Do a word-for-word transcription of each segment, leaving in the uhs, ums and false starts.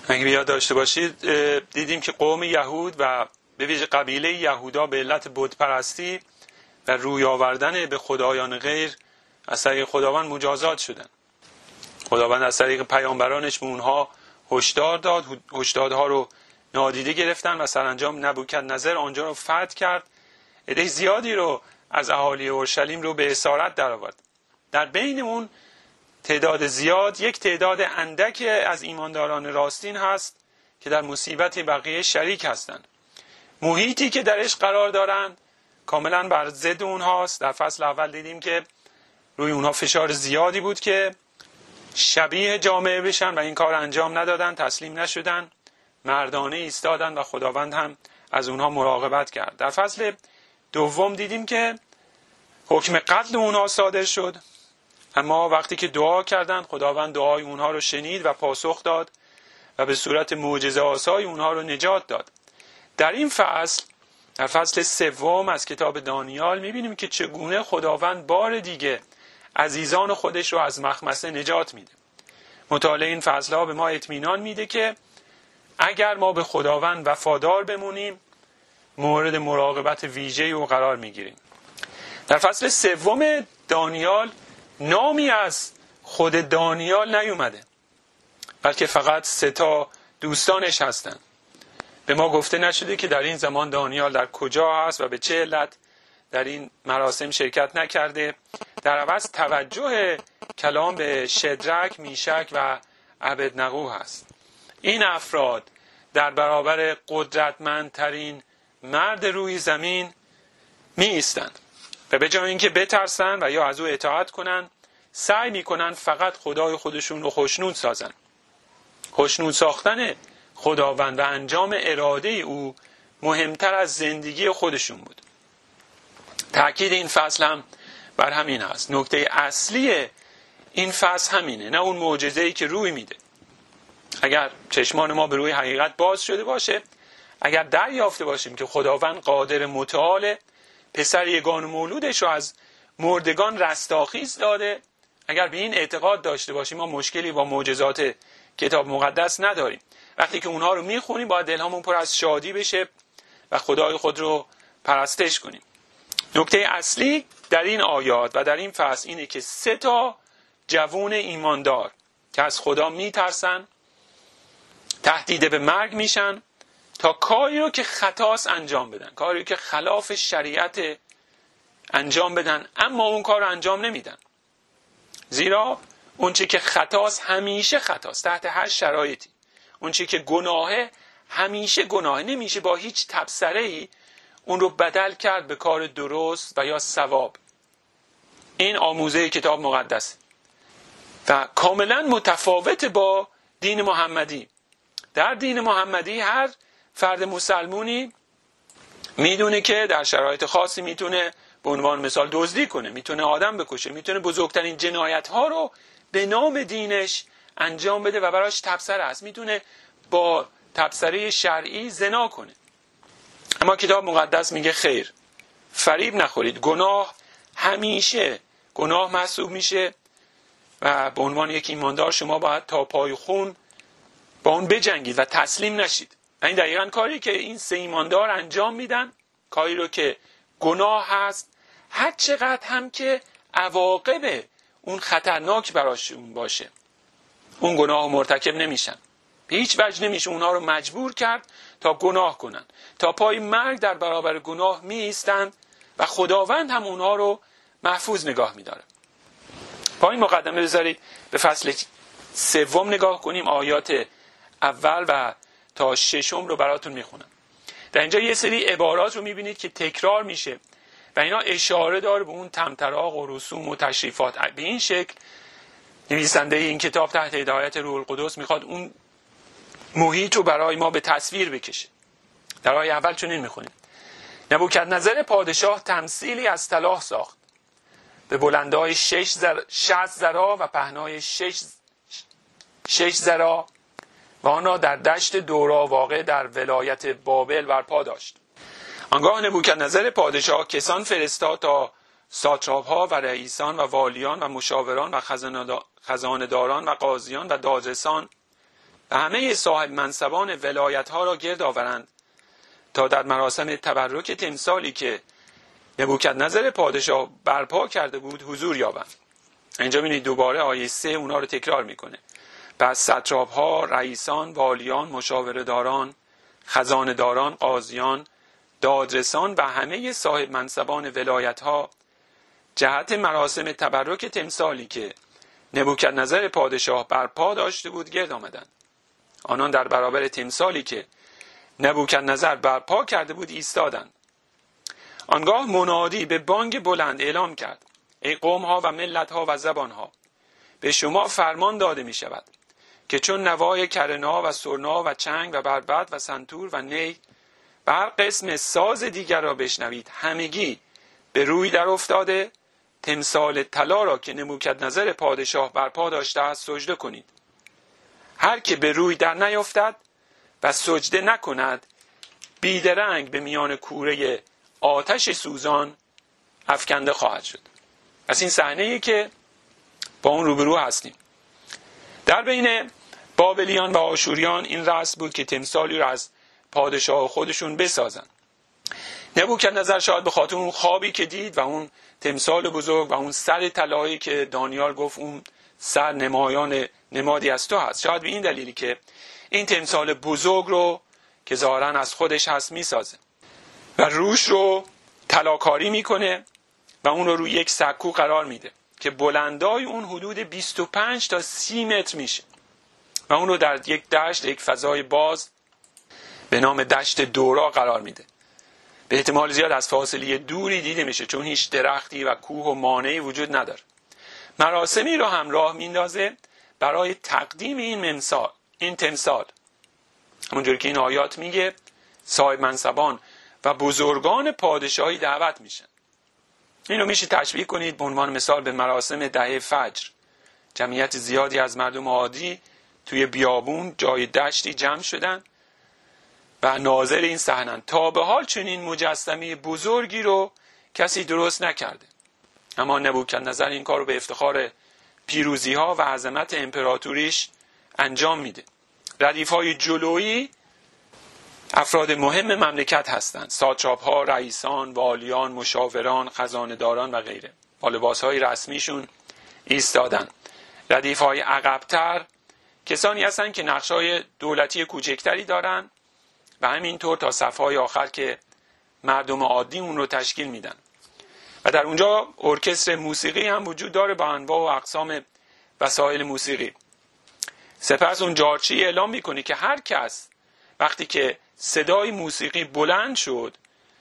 اگه یاد داشته باشید دیدیم که قوم یهود و به ویژه قبیله یهودا به علت بت پرستی و روی آوردن به خدایان غیر از طریق خداوند مجازات شدن. خداوند از طریق پیامبرانش به اونها هشدار داد، هشدارها رو نادیده گرفتن و سرانجام نبوکدنضر آنجا رو فتح کرد. عده زیادی رو از اهالی اورشلیم رو به اسارت درآورد. در بین اون تعداد زیاد یک تعداد اندک از ایمانداران راستین هست که در مصیبت بقیه شریک هستند. محیطی که درش قرار دارن کاملا بر ضد اونهاست. در فصل اول دیدیم که روی اونها فشار زیادی بود که شبیه جامعه بشن و این کار انجام ندادن، تسلیم نشدن، مردانه ایستادن و خداوند هم از اونها مراقبت کرد. در فصل دوم دیدیم که حکم قتل اونها صادر شد، اما وقتی که دعا کردند خداوند دعای اونها رو شنید و پاسخ داد و به صورت معجزه آسای اونها رو نجات داد. در این فصل، در فصل سوم از کتاب دانیال میبینیم که چگونه خداوند بار دیگه عزیزان خودش رو از مخمصه نجات میده. مطالعه این فصلها به ما اطمینان میده که اگر ما به خداوند وفادار بمونیم مورد مراقبت ویژه‌ای او قرار میگیریم. در فصل سوم دانیال نامی از خود دانیال نیومده، بلکه فقط سه تا دوستانش هستن. به ما گفته نشده که در این زمان دانیال در کجا هست و به چه علت در این مراسم شرکت نکرده. در عوض توجه کلام به شدرک، میشک و ابدنغو هست. این افراد در برابر قدرتمندترین مرد روی زمین می ایستند و به جای اینکه بترسن و یا از او اطاعت کنن، سعی میکنن فقط خدای خودشون رو خوشنود سازن. خوشنود ساختن خداوند و انجام اراده او مهمتر از زندگی خودشون بود. تأکید این فصل هم بر همین هست. نکته اصلی این فصل همینه، نه اون معجزه‌ای که روی میده. اگر چشمان ما به روی حقیقت باز شده باشه، اگر دریافته باشیم که خداوند قادر متعال پسر یگانه مولودش رو از مردگان رستاخیز داده، اگر به این اعتقاد داشته باشیم ما مشکلی با معجزات کتاب مقدس نداریم. وقتی که اونها رو میخونیم باید دلهامون پر از شادی بشه و خدای خود رو پرستش کنیم. نکته اصلی در این آیات و در این فصل اینه که سه تا جوان ایماندار که از خدا میترسن تهدید به مرگ میشن تا کاری رو که خطاست انجام بدن، کاری رو که خلاف شریعت انجام بدن، اما اون کار رو انجام نمیدن. زیرا اون چی که خطاست همیشه خطاست، تحت هر شرایطی. اون چی که گناهه همیشه گناهه، نمیشه با هیچ تبصره‌ای اون رو بدل کرد به کار درست و یا ثواب. این آموزه کتاب مقدس و کاملا متفاوت با دین محمدی. در دین محمدی هر فرد مسلمونی میدونه که در شرایط خاصی میتونه به عنوان مثال دزدی کنه، میتونه آدم بکشه، میتونه بزرگترین جنایت ها رو به نام دینش انجام بده و براش تبصره است، میتونه با تبصره شرعی زنا کنه. اما کتاب مقدس میگه خیر، فریب نخورید. گناه همیشه گناه محسوب میشه و به عنوان یک ایماندار شما باید تا پای خون با اون بجنگید و تسلیم نشید. این دقیقاً کاری که این سه ایماندار انجام میدن، کاری رو که گناه هست، هر چقدر هم که عواقب اون خطرناک براشون باشه، اون گناه مرتکب نمیشن. به هیچ وجه نمیشه اونها رو مجبور کرد تا گناه کنن. تا پای مرگ در برابر گناه می ایستن و خداوند هم اونها رو محفوظ نگاه میداره. با این مقدمه بذارید به فصل سوم نگاه کنیم. آیات اول و تا ششم رو براتون میخونم. در اینجا یه سری عبارات رو میبینید که تکرار میشه و اینا اشاره داره به اون طمطراق و رسوم و تشریفات. به این شکل نویسنده این کتاب تحت هدایت روح القدس میخواد اون محیط رو برای ما به تصویر بکشه. در آیه اول چنین میخونیم: نبوکدنضر پادشاه تمثیلی از طلا ساخت، به بلندای شش زر... شصت ذراع و پهنای شش شش ذراع و آن را در دشت دورا واقع در ولایت بابل برپا داشت. آنگاه نبوکدنضر پادشاه کسان فرستاد تا ساتراپ‌ها و رئیسان و والیان و مشاوران و خزانه‌داران و قاضیان و دادرسان و همه صاحب منصبان ولایت ها را گرد آورند تا در مراسم تبرک تمثالی که نبوکدنضر پادشاه برپا کرده بود حضور یابند. اینجا ببینید دوباره آیه سه اونا رو تکرار میکنه. پس ساتراپ ها، رئیسان، والیان، مشاوره‌داران، خزانه‌داران، قاضیان، دادرسان و همه صاحب منصبان ولایت ها جهت مراسم تبرک تمثالی که نبوکدنضر پادشاه برپا داشته بود گرد آمدند. آنان در برابر تمثالی که نبوکدنضر برپا کرده بود ایستادند. آنگاه منادی به بانگ بلند اعلام کرد: ای قوم ها و ملت ها و زبان ها، به شما فرمان داده می شود که چون نوای کرنا و سرنا و چنگ و بربط و سنتور و نی و هر قسم ساز دیگر را بشنوید، همگی به روی در افتاده تمثال طلا را که نبوکدنضر پادشاه برپا داشته است سجده کنید. هر که به روی در نیفتد و سجده نکند بیدرنگ به میان کوره آتش سوزان افکنده خواهد شد. از این صحنه‌ای که با اون روبرو هستیم. در بین بابلیان و آشوریان این رسم بود که تمثالی را از پادشاه خودشون بسازن. نبوکدنضر شاید به خاطر اون خوابی که دید و اون تمثال بزرگ و اون سر طلایی که دانیال گفت اون سر نمایان نمادی از تو هست، شاید به این دلیلی که این تمثال بزرگ رو که ظاهراً از خودش هست میسازه و روش رو طلاکاری میکنه و اون رو روی یک سکو قرار میده که بلندای اون حدود بیست و پنج تا سی متر میشه و اون رو در یک دشت، یک فضای باز به نام دشت دورا قرار میده. به احتمال زیاد از فاصله دوری دیده میشه چون هیچ درختی و کوه و مانعی وجود نداره. مراسمی رو همراه میندازه برای تقدیم این ممثال، این تمثال. همونجوری که این آیات میگه صاحب منصبان و بزرگان پادشاهی دعوت میشن. اینو میشه تشبیه کنید به عنوان مثال به مراسم دهه فجر. جمعیت زیادی از مردم عادی توی بیابون جای دشتی جمع شدن و ناظر این صحنه. تا به حال چنین مجسمه بزرگی رو کسی درست نکرده، اما نبوکدنضر این کار رو به افتخار پیروزی ها و عظمت امپراتوریش انجام میده. ردیف های جلویی افراد مهم مملکت هستند: ساتراپ ها، رئیسان، والیان، مشاوران، خزانه‌داران و غیره. با لباس های رسمیشون ایستادن. ردیف های عقب‌تر کسانی هستند که نقش های دولتی کوچکتری دارن و همینطور تا صفهای آخر که مردم عادی اون رو تشکیل میدن. و در اونجا ارکستر موسیقی هم وجود داره با انواع و اقسام وسایل موسیقی. سپس اون جارچی اعلام میکنه که هر کس وقتی که صدای موسیقی بلند شد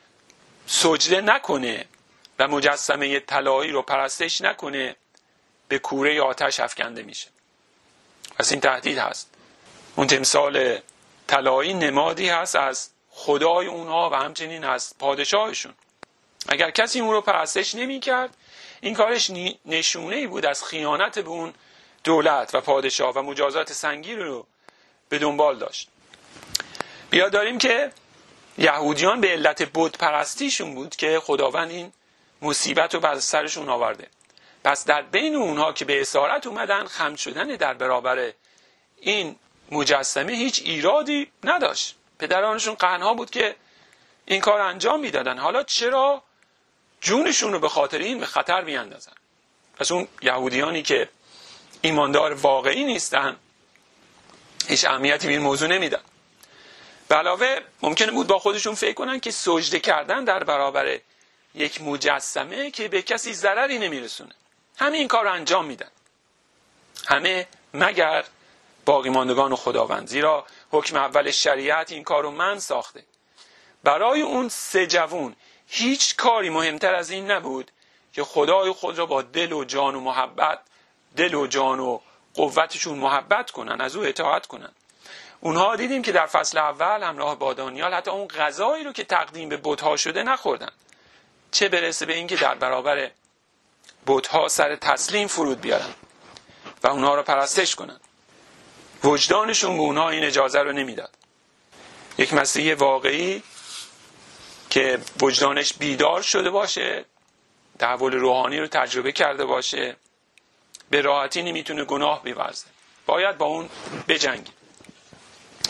سجده نکنه و مجسمه طلایی رو پرستش نکنه به کوره آتش افکنده میشه. پس این تهدید هست. اون تمثال طلایی نمادی هست از خدای اونها و همچنین از پادشاهشون. اگر کسی اون رو پرستش نمی کرد این کارش نشونه‌ای بود از خیانت به اون دولت و پادشاه و مجازات سنگین رو به دنبال داشت. بیا داریم که یهودیان به علت بت پرستیشون بود که خداوند این مصیبت رو بر سرشون آورده. پس در بین اونها که به اسارت اومدن خم شدن در برابر این مجسمه هیچ ایرادی نداشت. پدرانشون قحنها بود که این کار انجام میدادن. حالا چرا جونشون رو به خاطر این به خطر میاندازن؟ پس اون یهودیانی که ایماندار واقعی نیستن هیچ اهمیتی به این موضوع نمیدن. به علاوه ممکنه بود با خودشون فکر کنن که سجده کردن در برابر یک مجسمه که به کسی ضرری نمیرسونه، همه این کار رو انجام میدن، همه مگر باقی ماندگان و خداوند. زیرا حکم اول شریعت این کار رو من ساخته. برای اون سه جوون هیچ کاری مهمتر از این نبود که خدای خود را با دل و جان و محبت دل و جان و قوتشون محبت کنن، از او اطاعت کنن. اونها دیدیم که در فصل اول همراه با دانیال حتی اون غذایی رو که تقدیم به بت‌ها شده نخوردن، چه برسه به این که در برابر بت‌ها سر تسلیم فرود بیارن و اونها رو پرستش کنن. وجدانشون به اونها این اجازه رو نمیداد. یک مسیحی واقعی که وجدانش بیدار شده باشه، تحول روحانی رو تجربه کرده باشه، به راحتی نمیتونه گناه بورزه، باید با اون بجنگه.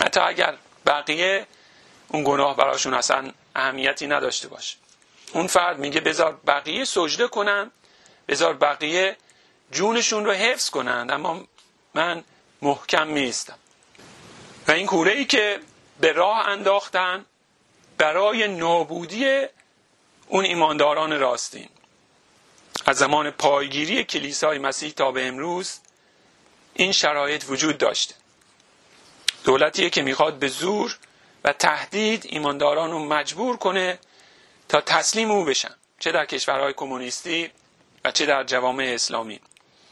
حتی اگر بقیه اون گناه براشون اصلا اهمیتی نداشته باشه. اون فرد میگه بذار بقیه سجده کنن، بذار بقیه جونشون رو حفظ کنن، اما من محکم میستم. و این کوره‌ای که به راه انداختن برای نابودی اون ایمانداران راستین. از زمان پایگیری کلیسای مسیح تا به امروز این شرایط وجود داشته. دولتیه که میخواد به زور و تهدید ایمانداران رو مجبور کنه تا تسلیم او بشن، چه در کشورهای کمونیستی و چه در جوامع اسلامی.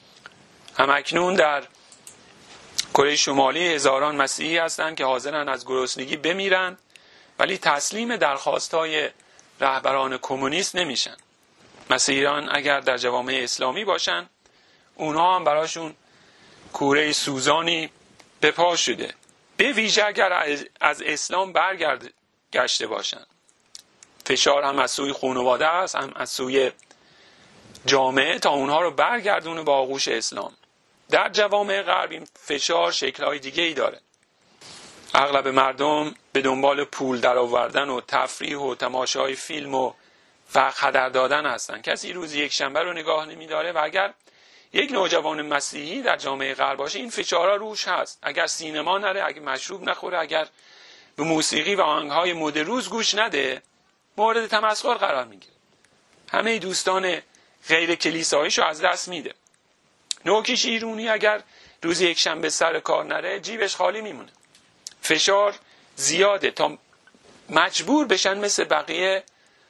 همکنون در کره شمالی هزاران مسیحی هستند که حاضرن از گرسنگی بمیرن، ولی تسلیم درخواستهای رهبران کمونیست نمیشن. مسیحیان اگر در جوامع اسلامی باشن، اونها هم براشون کوره سوزانی به پا شده، به ویژه اگر از اسلام برگشته باشن. فشار هم از سوی خانواده است، هم از سوی جامعه تا اونها رو برگردونه با آغوش اسلام. در جوامع غرب این فشار شکل‌های دیگه‌ای داره. اغلب مردم به دنبال پول درآوردن و تفریح و تماشای فیلم و فقط هدر دادن هستن. کسی روز یک شنبه رو نگاه نمی‌داره و اگر یک نوجوان مسیحی در جامعه غرب باشه این فشارها روش هست. اگر سینما نره، اگر مشروب نخوره، اگر به موسیقی و آهنگ‌های مد روز گوش نده، مورد تمسخر قرار میگیره. همه دوستان غیر کلیساییشو از دست میده. نوکیش ایرونی اگر روز یک شنبه سر کار نره جیبش خالی میمونه. فشار زیاده تا مجبور بشن مثل بقیه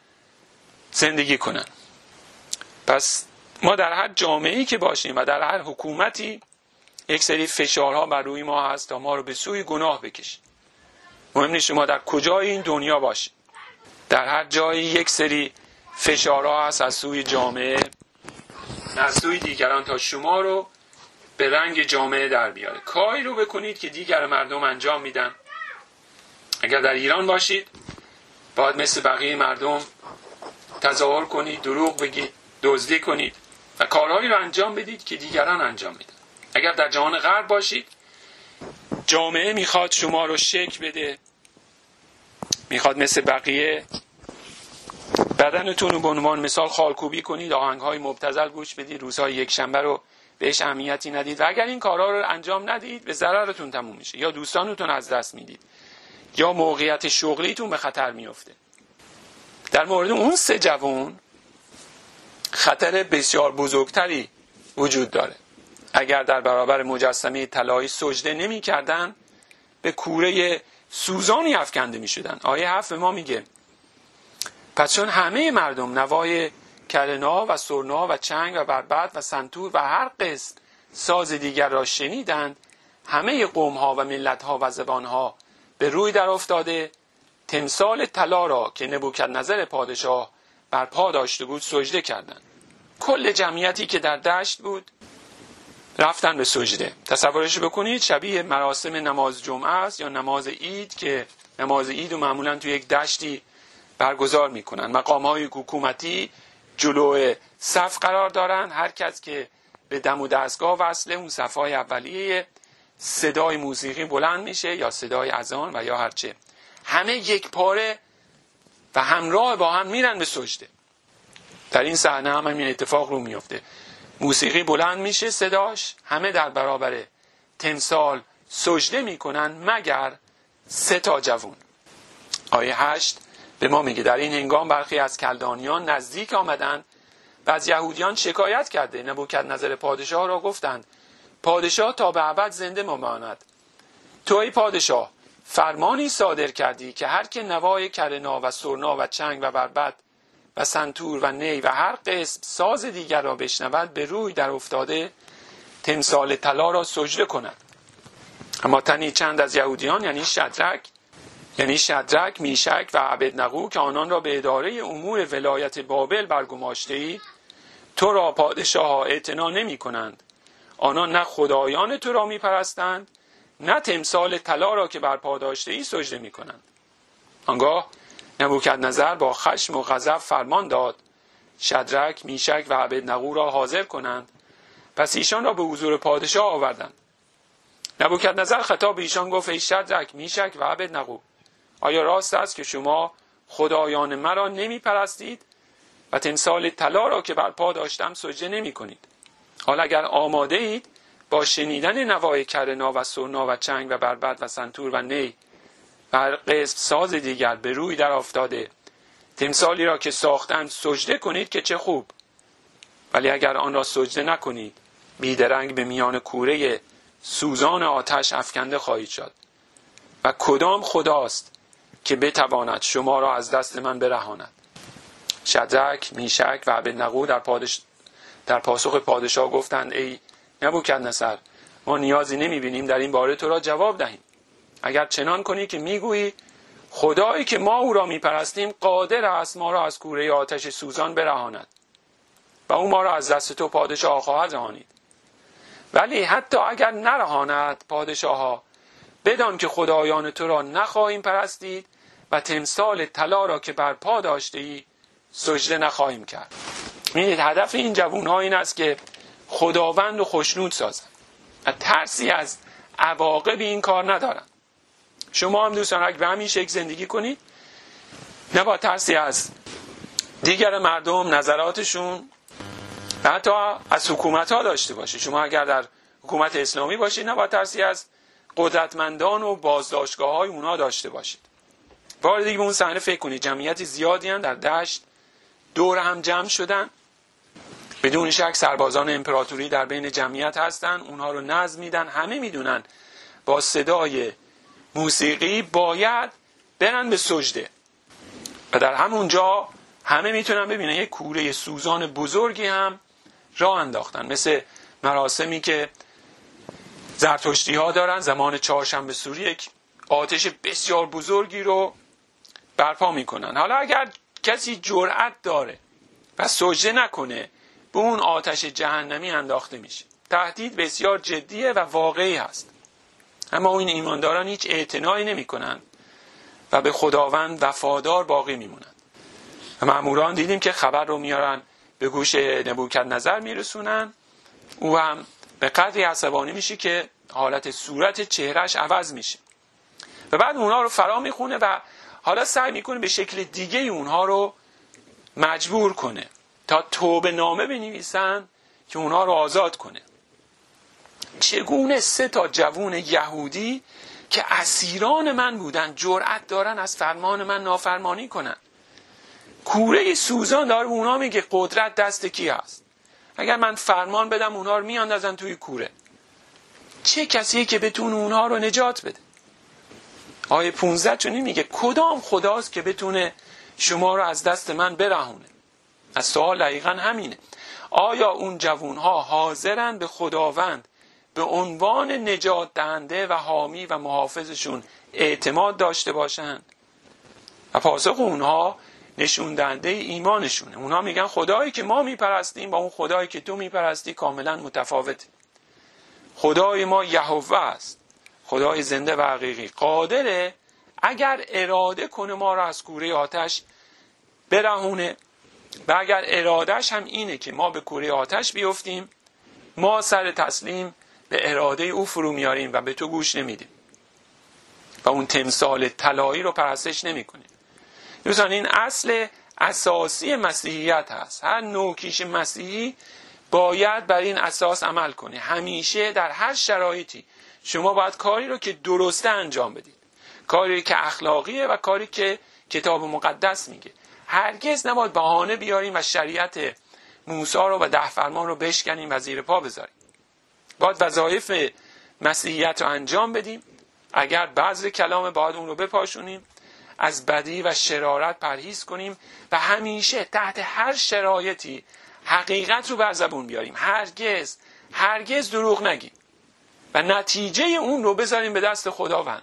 زندگی کنن. پس ما در هر جامعه‌ای که باشیم و در هر حکومتی یک سری فشارها بر روی ما هست تا ما رو به سوی گناه بکشه. مهم نیست شما در کجای این دنیا باشید، در هر جایی یک سری فشارها هست از سوی جامعه، از سوی دیگران تا شما رو به رنگ جامعه در بیاره. کاری رو بکنید که دیگر مردم انجام میدن. اگر در ایران باشید باید مثل بقیه مردم تظاهر کنید، دروغ بگید، دزدی کنید و کارهایی رو انجام بدید که دیگران انجام میدن. اگر در جهان غرب باشید جامعه میخواد شما رو شک بده، میخواد مثل بقیه بدنتون رو به عنوان مثال خالکوبی کنید، آهنگ‌های مبتذل گوش بدید، روزهای یک شنبه رو بهش اهمیتی ندید و اگر این کارها رو انجام ندید به ضررتون تموم میشه. یا دوستانتون از دست میدید یا موقعیت شغلیتون به خطر میفته. در مورد اون سه جوان خطر بسیار بزرگتری وجود داره. اگر در برابر مجسمه طلایی سجده نمی کردن به کوره سوزانی افکنده می شدن. آیه هفت ما میگه پس چون همه مردم نوای کرنا و سرنا و چنگ و بربط و سنتور و هر قسم ساز دیگر را شنیدند، همه قوم ها و ملت ها و زبان ها به روی در افتاده تمثال طلا را که نبوکدنضر پادشاه بر پا داشته بود سجده کردند. کل جمعیتی که در دشت بود رفتن به سجده. تصورش بکنید شبیه مراسم نماز جمعه است یا نماز عید که نماز عید رو معمولا توی یک دشتی برگزار میکنن. مقام‌های حکومتی جلوی صف قرار دارن، هر کس که به دم و دستگاه وصله اون صف‌های اولیه صدای موسیقی بلند میشه یا صدای اذان و یا هرچه، همه یک پاره و همراه با هم میرن به سجده. در این صحنه هم همین اتفاق رو میفته. موسیقی بلند میشه صداش، همه در برابر تمثال سجده میکنن مگر سه تا جوان. آیه هشت به ما میگه در این هنگام برخی از کلدانیان نزدیک آمدند و از یهودیان شکایت کرده نبوکدنضر پادشاه را گفتند پادشاه تا به ابد زنده ماند. تو ای پادشاه فرمانی صادر کردی که هر که نوای کرنا و سرنا و چنگ و بربط و سنتور و نی و هر قسم ساز دیگر را بشنود به روی در افتاده تمثال طلا را سجده کند. اما تنی چند از یهودیان یعنی شدرک یعنی شدرک، میشک و عبدنغو که آنان را به اداره امور ولایت بابل برگماشته‌ای تو را پادشاه اعتنا نمی کنند. آنان نه خدایان تو را می پرستند نه تمثال طلا را که بر پا داشته‌ای سجده می کنند. آنگاه نبوکدنضر با خشم و غضب فرمان داد شدرک، میشک و عبدنغو را حاضر کنند. پس ایشان را به حضور پادشاه آوردند. نبوکدنضر خطاب به ایشان گفت ای شدرک، میشک و ابدنغو، آیا راست است که شما خدایان مرا نمی پرستید و تمثال طلا را که بر پا داشتم سجده نمی کنید؟ حالا اگر آماده اید با شنیدن نوای کرنا و سرنا و چنگ و بربط و سنتور و نی و هر قسم ساز دیگر به روی در افتاده تمثالی را که ساختند سجده کنید که چه خوب. ولی اگر آن را سجده نکنید بیدرنگ به میان کوره سوزان آتش افکنده خواهید شد. و کدام خداست که بتواند شما را از دست من برهاند؟ شدرک، میشک و ابدنغو در, پادش... در پاسخ پادشاه گفتند ای نبوکدنصر، ما نیازی نمیبینیم در این باره تو را جواب دهیم. اگر چنان کنی که میگویی خدایی که ما او را میپرستیم قادر است ما را از کوره آتش سوزان برهاند و او ما را از دست تو پادشاه خواهد رهانید. ولی حتی اگر نرهاند پادشاه ها، بدان که خدایان تو را نخواهیم پرستید و تمثال طلا را که بر پا داشته ای سجده نخواهیم کرد. می‌بینید هدف این جوان‌ها این است که خداوند رو خوشنود سازند و ترسی از عواقب این کار ندارند. شما هم دوستان اگر به همین شکل زندگی کنید، نه با ترسی از دیگر مردم نظراتشون و حتی از حکومت ها داشته باشید. شما اگر در حکومت اسلامی باشید، نه با ترسی از قدرتمندان و بازداشتگاه های اونا داشته باشید. بار دیگه به اون صحنه فکر کنید، جمعیت زیادی هم در دشت دور هم جمع شدن، بدون شک سربازان امپراتوری در بین جمعیت هستن، اونها رو نظم میدن، همه میدونن با صدای موسیقی باید برن به سجده و در همونجا همه میتونن ببینن یک کوره سوزان بزرگی هم راه انداختن، مثل مراسمی که زرتشتی ها دارن زمان چهارشنبه سوری، یک آتش بسیار بزرگی رو برپا میکنن. حالا اگر کسی جرأت داره و سجده نکنه به اون آتش جهنمی انداخته میشه. تهدید بسیار جدیه و واقعی هست، اما این ایمانداران هیچ اعتنایی نمی کنند و به خداوند وفادار باقی میمونند. و مأموران دیدیم که خبر رو میارن به گوش نبوکدنضر میرسونن، او هم به قدری عصبانی میشه که حالت صورت چهرهش عوض میشه و بعد اونها رو فرا میخونه و حالا سعی میکنه به شکل دیگه اونها رو مجبور کنه تا توبه نامه بنویسن که اونها رو آزاد کنه. چگونه سه تا جوون یهودی که اسیران من بودن جرأت دارن از فرمان من نافرمانی کنن؟ کوره سوزان داره اونها میگه قدرت دست کی هست؟ اگر من فرمان بدم اونها رو میاندازن توی کوره. چه کسیه که بتونه اونها رو نجات بده؟ آیه پانزده چون میگه کدام خداست که بتونه شما رو از دست من برهونه؟ از سوال دقیقا همینه. آیا اون جوانها حاضرن به خداوند به عنوان نجات دهنده و حامی و محافظشون اعتماد داشته باشن؟ و پاسخ اونها نشون دهنده ایمانشونه. اونها میگن خدایی که ما میپرستیم با اون خدایی که تو میپرستی کاملا متفاوته. خدای ما یهوه است، خدای زنده و حقیقی، قادره اگر اراده کنه ما را از کوره آتش برهونه و اگر ارادهش هم اینه که ما به کوره آتش بیفتیم، ما سر تسلیم به اراده او فرو میاریم و به تو گوش نمیدیم و اون تمثال طلایی رو پرستش نمی کنیم. دوستان این اصل اساسی مسیحیت هست. هر نوکیش مسیحی باید بر این اساس عمل کنه. همیشه در هر شرایطی شما باید کاری رو که درسته انجام بدید، کاری که اخلاقیه و کاری که کتاب مقدس میگه. هرگز نباید بهانه بیاریم و شریعت موسی رو و ده فرمان رو بشکنیم و زیر پا بذاریم. باید وظایف مسیحیت رو انجام بدیم. اگر بذر کلام باید اون رو بپاشونیم، از بدی و شرارت پرهیز کنیم و همیشه تحت هر شرایطی حقیقت رو بر زبون بیاریم. هرگز هرگز دروغ نگیم و نتیجه اون رو بذاریم به دست خداوند.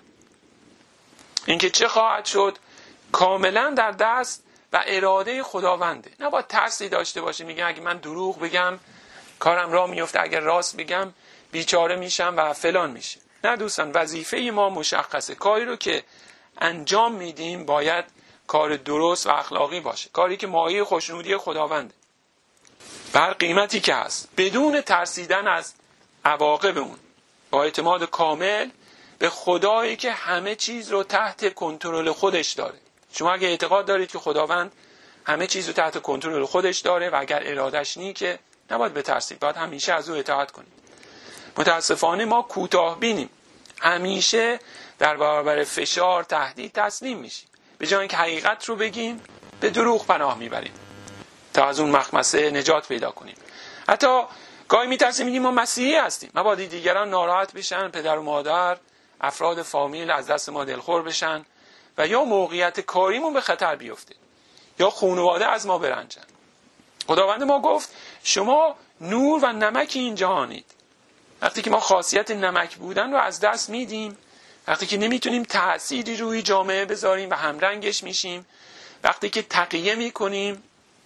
اینکه چه خواهد شد کاملا در دست و اراده خداونده. نباید ترسی داشته باشه میگه اگه من دروغ بگم کارم راه میفته، اگر راست بگم بیچاره میشم و فلان میشه. نه دوستان، وظیفه ما مشخصه. کاری رو که انجام میدیم باید کار درست و اخلاقی باشه، کاری که مایه خوشنودی خداونده بر قیمتی که هست، بدون ترسیدن از عواقب اون. با اعتماد کامل به خدایی که همه چیز رو تحت کنترل خودش داره. شما اگه اعتقاد دارید که خداوند همه چیز رو تحت کنترل خودش داره و اگر ارادش نیکه، نباید بترسید، باید همیشه از او اطاعت کنید. متاسفانه ما کوتاه بینیم، همیشه در برابر فشار، تهدید تسلیم میشیم. به جای اینکه حقیقت رو بگیم، به دروغ پناه میبریم تا از اون مخمسه نجات پیدا کنیم. حتی گاهی میترسیم میگیم ما مسیحی هستیم، مبادا دیگران ناراحت بشن، پدر و مادر، افراد فامیل از دست ما دلخور بشن و یا موقعیت کاریمون به خطر بیفته یا خانواده از ما برنجن. خداوند ما گفت شما نور و نمک این جهانید. وقتی که ما خاصیت نمک بودن رو از دست میدیم، وقتی که نمیتونیم تأثیری روی جامعه بذاریم و همرنگش میشیم، وقتی که تقیه میکنیم،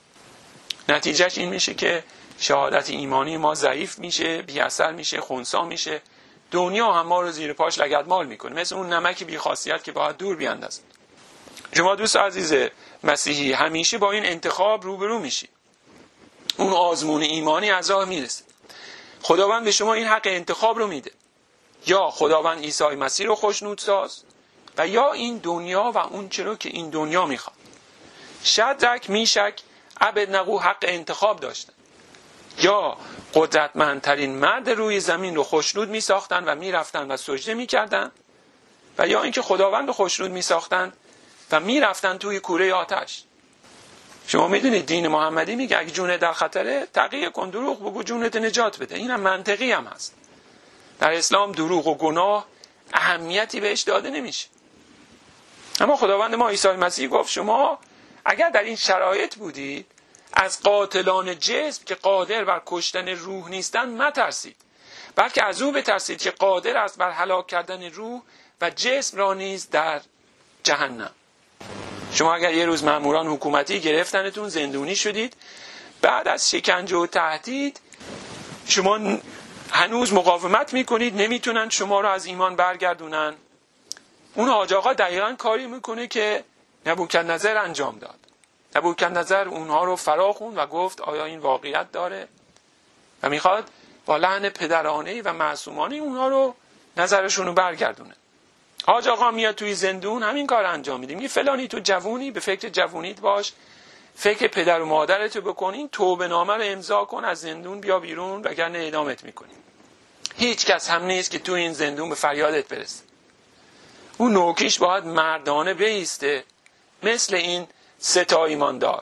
نتیجهش این میشه که شهادت ایمانی ما ضعیف میشه، بی اثر میشه، خنثی میشه، دنیا هم ما رو زیر پاش لگدمال میکنه، مثل اون نمک بی خاصیت که باید دور بیاندازه. شما دوست عزیز مسیحی همیشه با این انتخاب روبرو میشی. اون آزمون ایمانی از راه میرسه. خداوند به شما این حق انتخاب رو میده، یا خداوند عیسی مسیح رو خوشنود ساز و یا این دنیا و اون چرا که این دنیا میخواد. شدرک، میشک، عبدنغو حق انتخاب داشتن، یا قدرتمندترین مرد روی زمین رو خوشنود میساختن و میرفتن و سجده میکردن، و یا اینکه خداوند رو خوشنود میساختن و میرفتن توی کوره آتش. شما میدونید دین محمدی میگه اگه جونت در خطره تقیه کن، دروغ بگو جونت نجات بده. این هم منطقی هم هست. در اسلام دروغ و گناه اهمیتی بهش داده نمیشه. اما خداوند ما عیسی مسیح گفت شما اگر در این شرایط بودید، از قاتلان جسم که قادر بر کشتن روح نیستند مترسید، بلکه از او بترسید که قادر است بر هلاک کردن روح و جسم را نیز در جهنم. شما اگر یه روز ماموران حکومتی گرفتنتون، زندونی شدید، بعد از شکنجه و تهدید شما هنوز مقاومت میکنید، نمیتونن شما رو از ایمان برگردونن، اون حاج آقا دقیقاً کاری میکنه که نبوکدنضر انجام داد. نبوکدنضر اونها رو فرا خوند و گفت آیا این واقعیت داره، و میخواد با لحن پدرانه‌ای و معصومانه اونها رو نظرشون رو برگردونه. حاج آقا میاد توی زندون همین کار انجام میده، میگه فلانی تو جوونی، به فکر جوونیت باش، فکر پدر و مادرتو بکن، این توبه نامه رو امضا کن، از زندون بیا بیرون وگرنه اعدامت میکنیم. هیچ کس هم نیست که تو این زندون به فریادت برسه. اون نوکیش باید مردانه بیسته مثل این سه تا ایماندار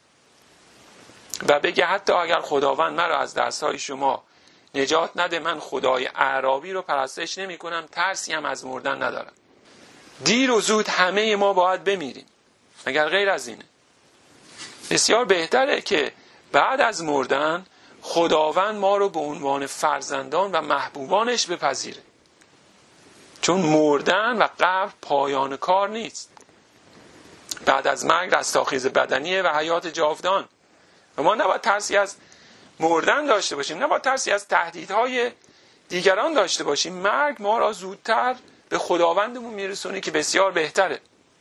و بگه حتی اگر خداوند مرا از دستهای شما نجات نده، من خدای اعرابی رو پرستش نمی کنم، ترسی هم از مردن ندارم. دیر و زود همه ما باید بمیریم، مگر غیر از اینه؟ بسیار بهتره که بعد از مردن خداوند ما رو به عنوان فرزندان و محبوبانش بپذیره، چون مردن و قبر پایان کار نیست. بعد از مرگ رستاخیز بدنیه و حیات جاودان، و ما نباید ترسی از مردن داشته باشیم، نباید ترسی از تهدیدهای دیگران داشته باشیم. مرگ ما را زودتر به خداوندمون میرسونه که بسیار بهتره.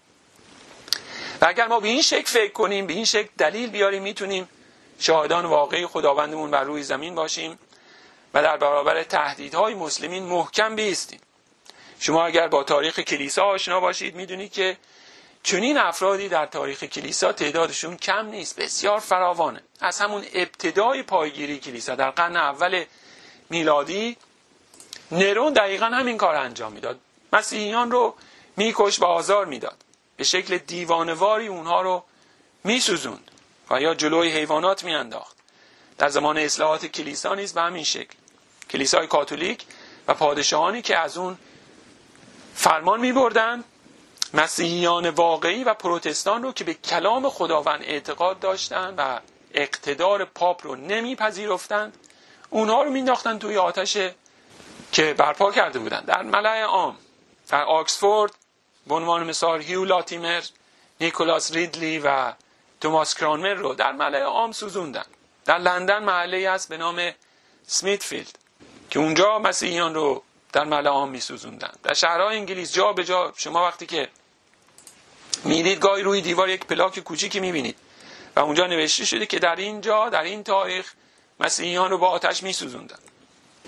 و اگر ما به این شکل فکر کنیم، به این شکل دلیل بیاریم، میتونیم شاهدان واقعی خداوندمون بر روی زمین باشیم و در برابر تهدیدهای مسلمین محکم بایستیم. شما اگر با تاریخ کلیسا آشنا باشید میدونید که چنین افرادی در تاریخ کلیسا تعدادشون کم نیست، بسیار فراوانه. از همون ابتدای پایگیری کلیسا در قرن اول میلادی نرون دقیقاً همین کار انجام میداد، مسیحیان رو میکش و آزار میداد، به شکل دیوانه‌واری اونها رو میسوزوند و یا جلوی حیوانات میانداخت. در زمان اصلاحات کلیسا نیز به همین شکل کلیسای کاتولیک و پادشاهانی که از اون فرمان میبردن مسیحیان واقعی و پروتستان رو که به کلام خداوند اعتقاد داشتن و اقتدار پاپ رو نمیپذیرفتند، اونها رو مینداختن توی آتش که برپا کرده بودن. در ملأ عام در آکسفورد به عنوان مثال هیو لاتیمر، نیکولاس ریدلی و توماس کرانمر رو در ملأ عام سوزوندن. در لندن محله‌ای هست به نام سمیتفیلد که اونجا مسیحیان رو در ملأ عام میسوزوندن. در شهرهای انگلیس جا به جا شما وقتی که میرید گاهی روی دیوار یک پلاک کوچیکی میبینید و اونجا نوشته شده که در اینجا در این تاریخ مسیحیان رو با آتش میسوزوندن.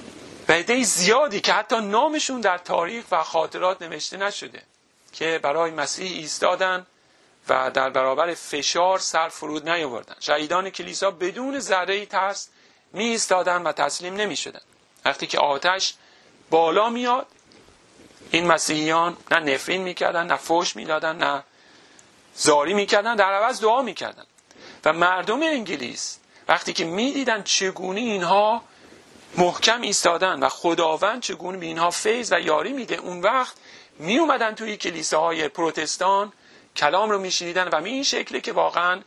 و عده زیادی که حتی نامشون در تاریخ و خاطرات نوشته نشده که برای مسیح ایستادن و در برابر فشار سر فرود نیاوردن. شهیدان کلیسا بدون ذره‌ای ترس می ایستادن و تسلیم نمی شدن. وقتی که آتش بالا میاد، این مسیحیان نه نفرین میکردن، نه فحش میدادن، نه زاری میکردن، در عوض دعا میکردن. و مردم انگلیس وقتی که میدیدن چگونه اینها محکم ایستادن و خداوند چگونه به اینها فیض و یاری میده، اون وقت می اومدن توی کلیساهای پروتستان کلام رو میشنیدن و می این شکلی که واقعا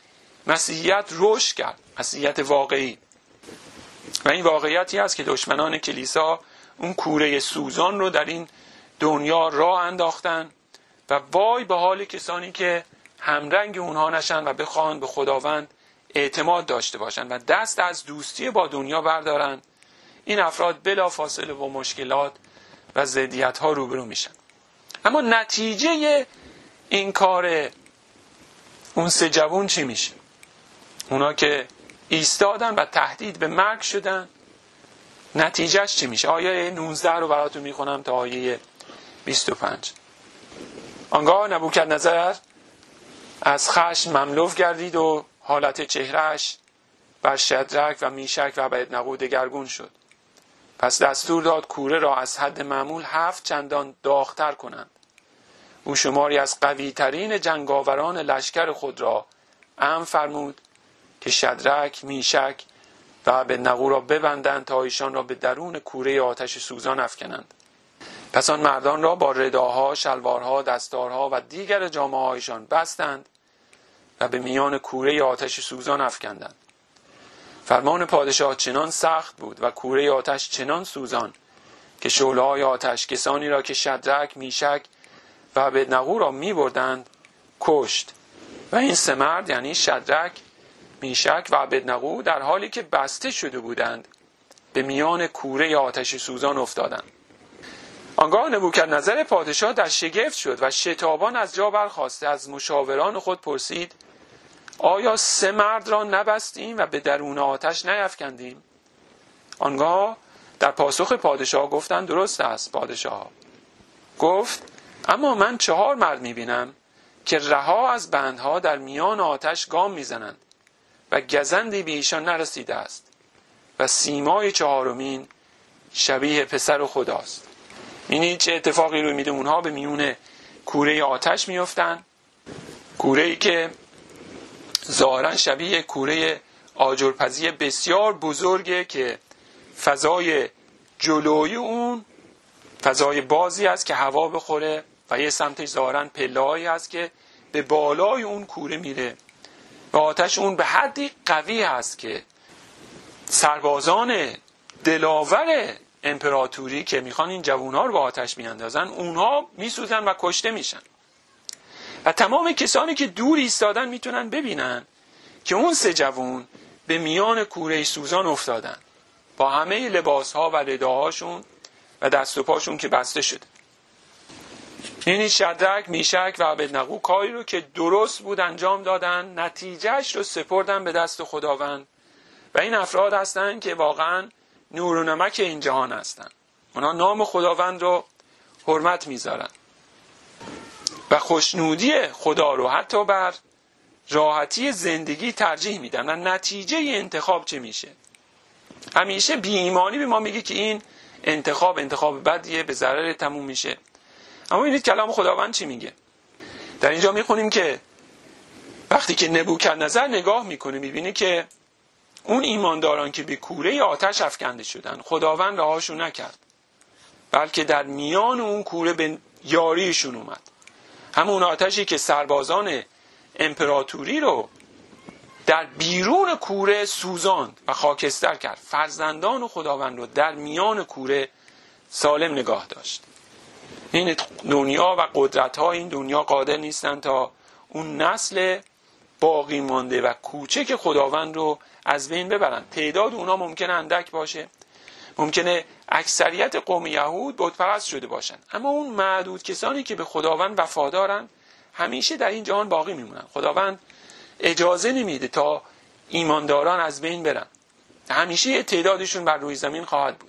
مسیحیت رشد کرد، مسیحیت واقعی. و این واقعیتی است که دشمنان کلیسا اون کوره سوزان رو در این دنیا راه انداختن و وای به حال کسانی که همرنگ اونها نشن و بخوان به خداوند اعتماد داشته باشن و دست از دوستی با دنیا بردارن. این افراد بلا فاصله و مشکلات و ضدیت ها روبرو میشن. اما نتیجه این کار اون سه جوون چی میشه؟ اونا که ایستادن و تهدید به مرگ شدن، نتیجهش چی میشه؟ آیه نوزده رو براتون میخونم تا آیه بیست و پنج. آنگاه نبوکدنضر از خشم مملو گردید و حالت چهرهش بر شدرک و میشک و ابدنغو دگرگون شد. پس دستور داد کوره را از حد معمول هفت چندان داغ‌تر کنند. او شماری از قوی ترین جنگاوران لشکر خود را امر فرمود که شدرک، میشک و ابدنغو را ببندند تا ایشان را به درون کوره آتش سوزان افکنند. پس آن مردان را با رداها، شلوارها، دستارها و دیگر جامه‌هایشان بستند و به میان کوره آتش سوزان افکندند. فرمان پادشاه چنان سخت بود و کوره آتش چنان سوزان که شعله‌های آتش کسانی را که شدرک، میشک و ابدنغو را می بردند کشت. و این سه مرد یعنی شدرک، میشک و ابدنغو در حالی که بسته شده بودند به میان کوره آتش سوزان افتادند. آنگاه نبوکدنضر پادشاه در شگفت شد و شتابان از جا برخاسته از مشاوران خود پرسید آیا سه مرد را نبستیم و به درون آتش نیفکندیم؟ آنگاه در پاسخ پادشاه گفتند درست است پادشاه. گفت اما من چهار مرد میبینم که رها از بندها در میان آتش گام میزنند و گزندی به ایشان نرسیده است و سیمای چهارمین شبیه پسر خداست. اینی چه اتفاقی روی میده؟ اونها به میون کوره آتش میافتند، کوره‌ای که ظاهرا شبیه کوره آجرپزی بسیار بزرگه که فضای جلوی اون فضای بازی است که هوا بخوره و یه سمتش ظاهرا پله‌ای هست که به بالای اون کوره میره و آتش اون به حدی قوی هست که سربازان دلاور امپراتوری که میخوان این جوونا رو به آتش میاندازن اونها میسوزن و کشته میشن. و تمام کسانی که دور ایستادن میتونن ببینن که اون سه جوون به میان کوره سوزان افتادن با همه لباسها و رداهاشون و دست و پاشون که بسته شده. یعنی شدرک، میشک و ابدنغو کاری رو که درست بود انجام دادن، نتیجهش رو سپردن به دست خداوند. و این افراد هستن که واقعا نور و نمک این جهان هستن. اونا نام خداوند رو حرمت میذارن و خوشنودی خدا رو حتی بر راحتی زندگی ترجیح میدن. و نتیجه انتخاب چه میشه؟ همیشه بی ایمانی به ما میگه که این انتخاب انتخاب بدیه، به ضرر تموم میشه. اما ببینید کلام خداوند چی میگه. در اینجا میخونیم که وقتی که نبوکدنضر نگاه میکنه میبینه که اون ایمانداران که به کوره آتش افکنده شدن خداوند رهاشون نکرد، بلکه در میان اون کوره به یاریشون اومد. همون آتشی که سربازان امپراتوری رو در بیرون کوره سوزاند و خاکستر کرد، فرزندان و خداوند رو در میان کوره سالم نگاه داشت. این دنیا و قدرت ها این دنیا قادر نیستن تا اون نسل باقی مانده و کوچک خداوند رو از بین ببرن. تعداد اونا ممکنه اندک باشه، ممکنه اکثریت قوم یهود بت پرست شده باشن، اما اون معدود کسانی که به خداوند وفادارن همیشه در این جهان باقی میمونن. خداوند اجازه نمیده تا ایمانداران از بین برن، همیشه تعدادشون بر روی زمین خواهد بود.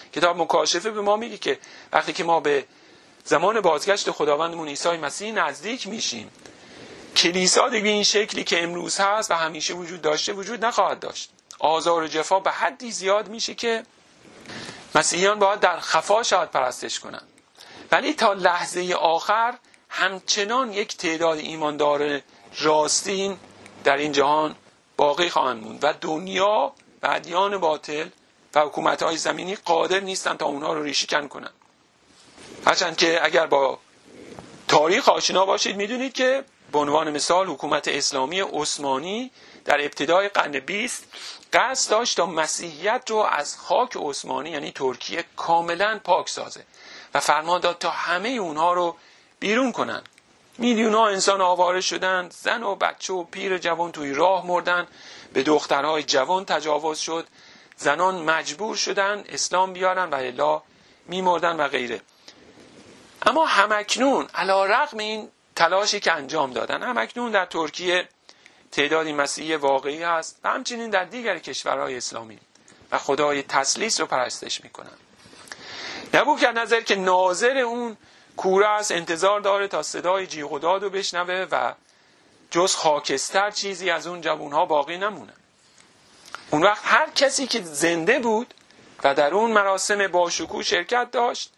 کتاب مکاشفه به ما میگه که وقتی که ما به زمان بازگشت خداوندمون عیسی مسیح نزدیک میشیم، کلیسا دیگه این شکلی که امروز هست و همیشه وجود داشته وجود نخواهد داشت. آزار و جفا به حدی زیاد میشه که مسیحیان باید در خفا شاید پرستش کنن، ولی تا لحظه آخر همچنان یک تعداد ایماندار راستین در این جهان باقی خواهند موند و دنیا و ادیان باطل و حکومت‌های زمینی قادر نیستن تا اونها رو ریشه‌کن کنن. هرچند که اگر با تاریخ آشنا باشید میدونید که به عنوان مثال حکومت اسلامی عثمانی در ابتدای قرن بیست قصد داشت تا مسیحیت رو از خاک عثمانی یعنی ترکیه کاملا پاک سازه و فرمان داد تا همه اونها رو بیرون کنن. میلیون ها انسان آواره شدن، زن و بچه و پیر جوان توی راه مردن، به دخترهای جوان تجاوز شد، زنان مجبور شدن اسلام بیارن و الا میمردن و غیره. اما همکنون علی رغم این تلاشی که انجام دادن، همکنون در ترکیه تعدادی مسیحی واقعی هست و همچنین در دیگر کشورهای اسلامی و خدای تثلیث رو پرستش میکنن. نبوکدنضر که ناظر اون کوره است انتظار داره تا صدای جیغ و داد رو بشنوه و جز خاکستر چیزی از اون جوانها باقی نمونه. اون وقت هر کسی که زنده بود و در اون مراسم باشکوه شرکت داشت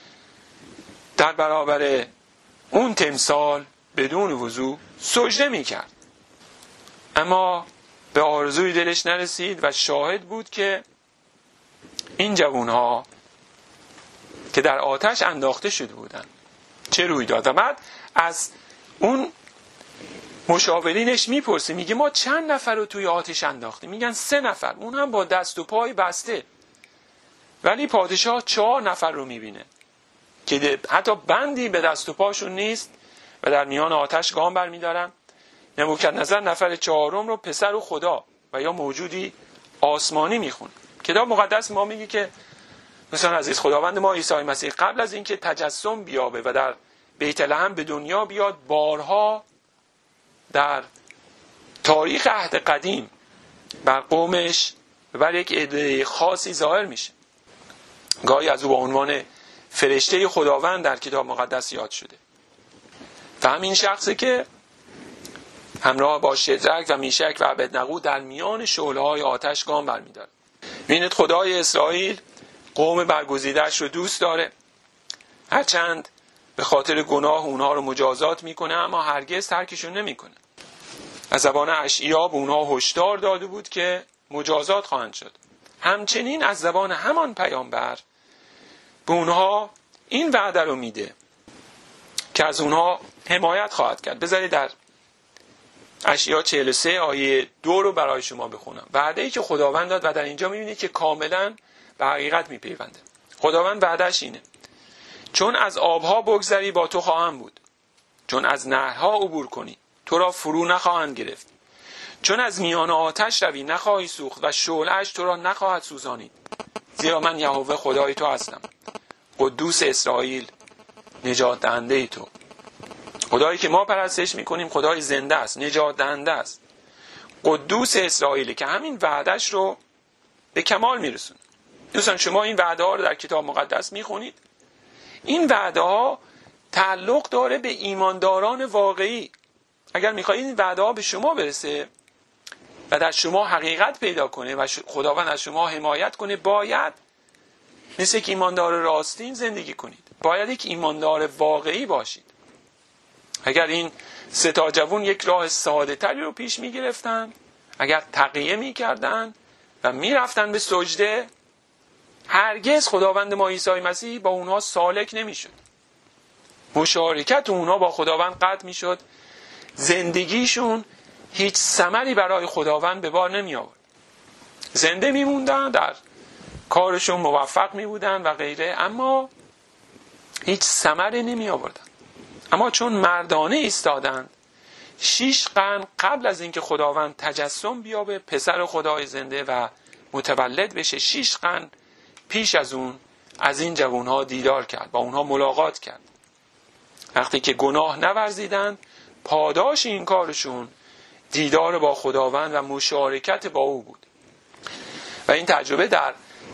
در برابر اون تمثال بدون وضو سجده میکرد، اما به آرزوی دلش نرسید و شاهد بود که این جوانها که در آتش انداخته شده بودن چه روی داد. و بعد از اون مشاورینش میپرسه، میگه ما چند نفر رو توی آتش انداختیم؟ میگن سه نفر، اون هم با دست و پای بسته. ولی پادشاه چهار نفر رو میبینه که حتی بندی به دست و پاشون نیست و در میان آتش گام برمیدارن. نبوکدنضر نفر چهارم رو پسر و خدا و یا موجودی آسمانی میخونه. کتاب مقدس ما میگه که مثلا عزیز خداوند ما عیسی مسیح قبل از اینکه تجسم بیابه و در بیت لحم به دنیا بیاد، بارها در تاریخ عهد قدیم بر قومش و بر یک عده خاصی ظاهر میشه. گاهی از او با عنوان فرشته خداوند در کتاب مقدس یاد شده و همین شخصی که همراه با شدرک و میشک و عبدنغو در میان شعله‌های آتش گام برمی‌دارد. ببینید خدای اسرائیل قوم برگزیده‌اش رو دوست داره، هرچند به خاطر گناه اونها رو مجازات میکنه اما هرگز ترکشون نمیکنه. از زبان اشعیا به اونها هشدار داده بود که مجازات خواهند شد. همچنین از زبان همان پیامبر به اونها این وعده رو میده که از اونها حمایت خواهد کرد. بذارید در اشعیا چهل و سه آیه دو رو برای شما بخونم. وعده‌ای که خداوند داد و در اینجا میبینید که کاملا به حقیقت میپیونده. خداوند وعده‌اش اینه: چون از آبها بگذری با تو خواهم بود، چون از نهرها عبور کنی تو را فرو نخواهند گرفت، چون از میان آتش روی نخواهی سوخت و شعله‌اش تو را نخواهد سوزانید، زیرا من یهوه خدای تو هستم، قدوس اسرائیل، نجات دهنده تو. خدایی که ما پرستش میکنیم خدای زنده است، نجات دهنده است، قدوس اسرائیل که همین وعدهش رو به کمال میرسونه. دوستان شما این وعده ها رو در کتاب مقدس میخونید. این وعده ها تعلق داره به ایمانداران واقعی. اگر میخواهید این وعده ها به شما برسه و در شما حقیقت پیدا کنه و خداوند از شما حمایت کنه، باید مثل یک ایماندار راستین زندگی کنید. باید یک ایماندار واقعی باشید. اگر این سه تا جوان یک راه ساده تری رو پیش می گرفتن، اگر تقیه می کردن و می رفتن به سجده، هرگز خداوند ما عیسی مسیح با اونها سالک نمی شد. مشارکت اونها با خداوند قطع می شد. زندگیشون هیچ ثمری برای خداوند به بار نمی آورد. زنده می موندن، در کارشون موفق می بودن و غیره، اما هیچ ثمری نمی آوردن. اما چون مردانه ایستادند، شش قرن قبل از اینکه خداوند تجسم بیابه، پسر خدای زنده و متولد بشه، شش قرن پیش از اون از این جوانها دیدار کرد، با اونها ملاقات کرد. وقتی که گناه نورزیدند، پاداش این کارشون دیدار با خداوند و مشارکت با او بود. و این تجربه در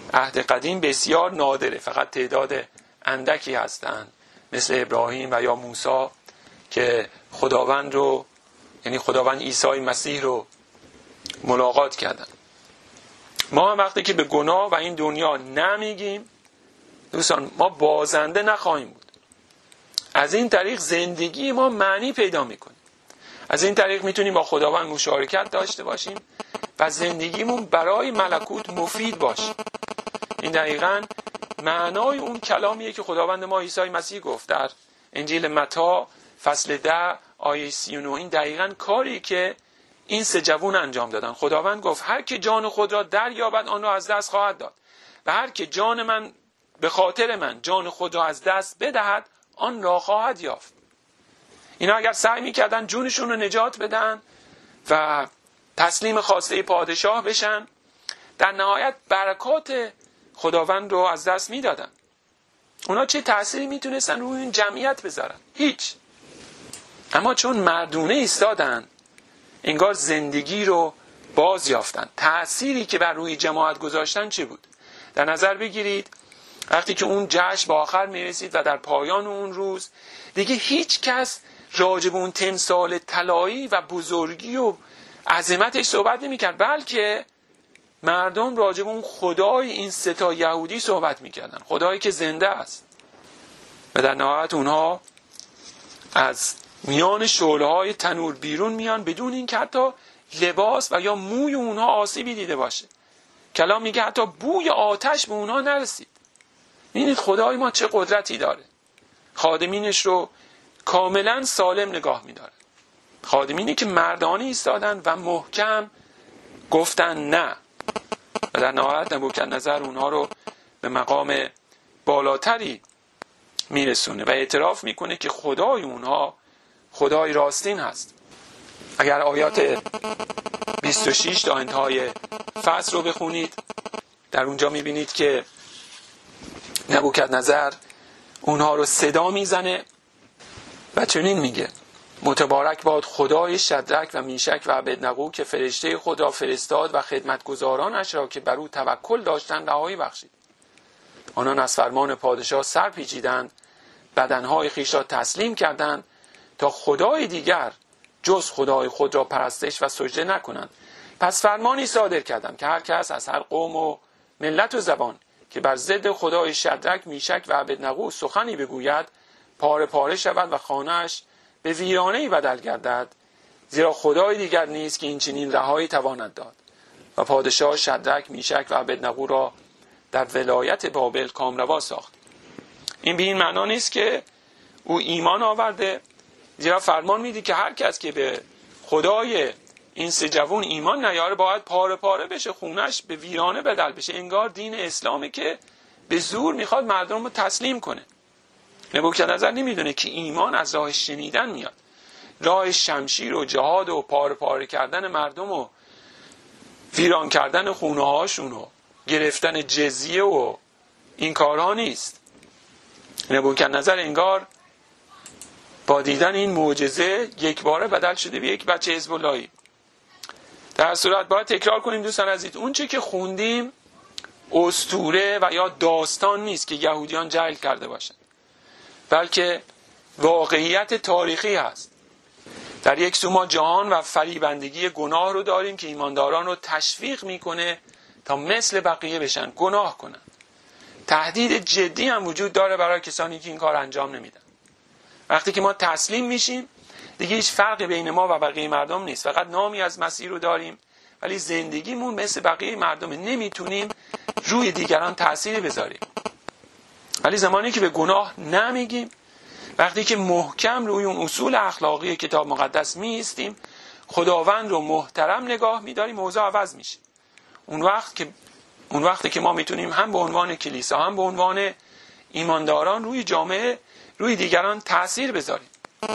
عهد قدیم بسیار نادره، فقط تعداد اندکی هستند مثل ابراهیم و یا موسی که خداوند رو، یعنی خداوند عیسی مسیح رو ملاقات کردن. ما هم وقتی که به گناه و این دنیا نمیگیم دوستان، ما بازنده نخواهیم بود. از این طریق زندگی ما معنی پیدا میکنه. از این طریق میتونیم با خداوند مشارکت داشته باشیم و زندگیمون برای ملکوت مفید باشه. این دقیقاً معنای اون کلامیه که خداوند ما عیسی مسیح گفت در انجیل متی فصل ده آیه سی و نه. این دقیقاً کاری که این سه جوان انجام دادن. خداوند گفت هر که جان خود را دریابد آن را از دست خواهد داد و هر که جان من به خاطر من جان خود را از دست بدهد آن را خواهد یافت. اینا اگر سعی میکردن جونشون رو نجات بدن و تسلیم خواسته پادشاه بشن، در نهایت برکات خداوند رو از دست میدادن. اونا چه تأثیری میتونستن روی این جمعیت بذارن؟ هیچ. اما چون مردونه ایستادن انگار زندگی رو باز یافتن. تأثیری که بر روی جماعت گذاشتن چه بود؟ در نظر بگیرید وقتی که اون جشن به آخر میرسید و در پایان اون روز دیگه هیچ کس راجب اون تمثال طلایی و بزرگی و عظمتش صحبت نمی‌کرد، بلکه مردم راجب اون خدای این سه تا یهودی صحبت می‌کردن، خدایی که زنده است. و در نهایت اونها از میان شعله‌های تنور بیرون میان بدون این که حتی لباس و یا موی اونها آسیبی دیده باشه. کلام میگه حتی بوی آتش به اونها نرسید. ببینید خدای ما چه قدرتی داره. خادمینش رو کاملا سالم نگاه می‌داره. خادمینی که مردانه ایستادن و محکم گفتن نه. و در نهایت نبوکدنضر اونها رو به مقام بالاتری میرسونه و اعتراف میکنه که خدای اونها خدای راستین هست. اگر آیات بیست و شش تا انتهای فصل رو بخونید، در اونجا میبینید که نبوکدنضر اونها رو صدا میزنه و چنین میگه: متبارک باد خدای شدرک و میشک و ابدنغو که فرشته خود را فرستاد و خدمتگزارانش را که بر او توکل داشتند رهایی بخشید. آنان از فرمان پادشاه سر پیچیدند، بدنهای خویش را تسلیم کردند تا خدای دیگر جز خدای خود را پرستش و سجده نکنند. پس فرمانی صادر کردم که هر کس از هر قوم و ملت و زبان که بر ضد خدای شدرک میشک و ابدنغو سخنی بگوید پاره پاره شود و خانه‌اش به ویرانه‌ای بدل گردد، زیرا خدای دیگر نیست که این چنین رهایی تواند داد. و پادشاه شدرک میشک و ابدنغو را در ولایت بابل کامروا ساخت. این به این معنا نیست که او ایمان آورده، زیرا فرمان میدی که هر کس که به خدای این سه جوان ایمان نیاره باید پاره پاره بشه، خونش به ویرانه بدل بشه. انگار دین اسلامی که به زور میخواد مردم رو تسلیم کنه. نبوکدنضر نمیدونه که ایمان از راه شنیدن میاد. راه شمشیر و جهاد و پاره پاره کردن مردم و ویران کردن خونه هاشون و گرفتن جزیه و این کارها نیست. نبوکدنضر انگار با دیدن این معجزه یک باره بدل شده به یک بچه حزب اللهی. در صورت باید تکرار کنیم دوستان عزیز، اون چه که خوندیم اسطوره و یا داستان نیست که یهودیان جعل کرده باشن، بلکه واقعیت تاریخی هست. در یک سو ما جهان و فریبندگی گناه رو داریم که ایمانداران رو تشویق میکنه تا مثل بقیه بشن، گناه کنن. تهدید جدی هم وجود داره برای کسانی که این کار انجام نمیدن. وقتی که ما تسلیم میشیم دیگه هیچ فرقی بین ما و بقیه مردم نیست، فقط نامی از مسیح رو داریم ولی زندگیمون مثل بقیه مردمه، نمیتونیم روی دیگران تأثیری بذاریم. ولی زمانی که به گناه نمیگیم، وقتی که محکم روی اون اصول اخلاقی کتاب مقدس میستیم، خداوند رو محترم نگاه میداریم، موضوع عوض میشه. اون وقت که اون وقتی که ما میتونیم هم به عنوان کلیسا هم به عنوان ایمانداران روی جامعه روی دیگران تأثیر بذاریم.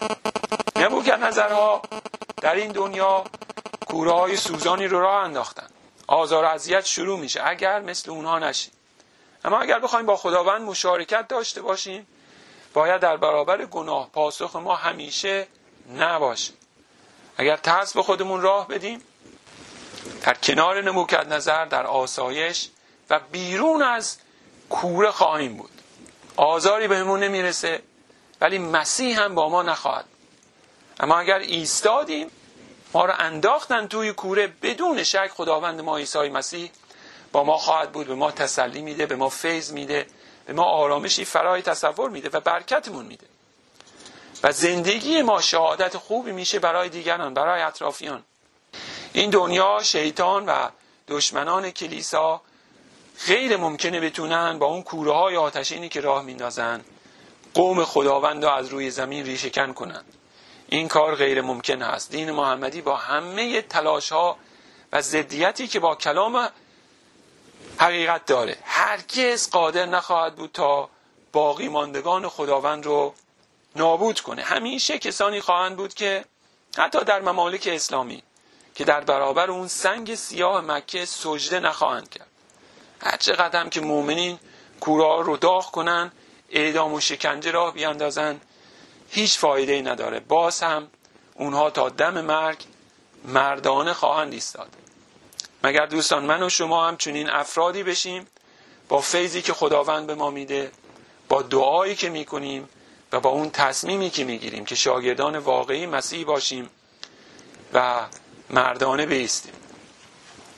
نبوکدنضرها در این دنیا کوره‌های سوزانی رو راه انداختن. آزار و اذیت شروع میشه اگر مثل اونها نشیم. اما اگر بخوایم با خداوند مشارکت داشته باشیم، باید در برابر گناه پاسخ ما همیشه نباشه. اگر ترس به خودمون راه بدیم، در کنار نبوکدنضر در آسایش و بیرون از کوره خواهیم بود. آزاری بهمون نمیرسه، ولی مسیح هم با ما نخواهد. اما اگر ایستادیم، ما رو انداختن توی کوره، بدون شک خداوند ما عیسی مسیح با ما خواهد بود، به ما تسلی میده، به ما فیض میده، به ما آرامشی فرای تصور میده و برکتمون میده و زندگی ما شهادت خوبی میشه برای دیگران، برای اطرافیان. این دنیا، شیطان و دشمنان کلیسا غیر ممکنه بتونن با اون کوره های آتشینی که راه میندازن قوم خداوند رو از روی زمین ریشه کن کنن. این کار غیر ممکن هست. دین محمدی با همه تلاش ها و ضدیتی که با کلام حقیقت داره هرگز قادر نخواهد بود تا باقی ماندگان خداوند رو نابود کنه. همیشه کسانی خواهند بود که حتی در ممالک اسلامی که در برابر اون سنگ سیاه مکه سجده نخواهند کرد. هر چقدر هم که مؤمنین کورا رو داغ کنن، اعدام و شکنجه راه بیاندازن، هیچ فایده‌ای نداره. باز هم اونها تا دم مرگ مردانه خواهند ایستاد. مگر دوستان من و شما هم چنین افرادی بشیم با فیضی که خداوند به ما میده، با دعایی که میکنیم و با اون تصمیمی که میگیریم که شاگردان واقعی مسیح باشیم و مردانه بایستیم.